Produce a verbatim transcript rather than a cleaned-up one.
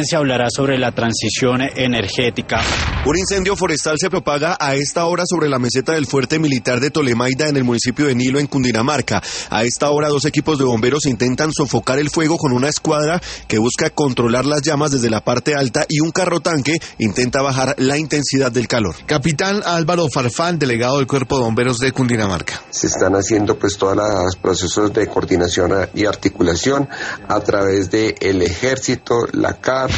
Se hablará sobre la transición energética. Un incendio forestal se propaga a esta hora sobre la meseta del fuerte militar de Tolemaida en el municipio de Nilo, en Cundinamarca. A esta hora, dos equipos de bomberos intentan sofocar el fuego con una escuadra que busca controlar las llamas desde la parte alta y un carro tanque intenta bajar la intensidad del calor. Capitán Álvaro Farfán, delegado del Cuerpo de Bomberos de Cundinamarca. Se están haciendo pues todos los procesos de coordinación y articulación a través del ejército, la C A R,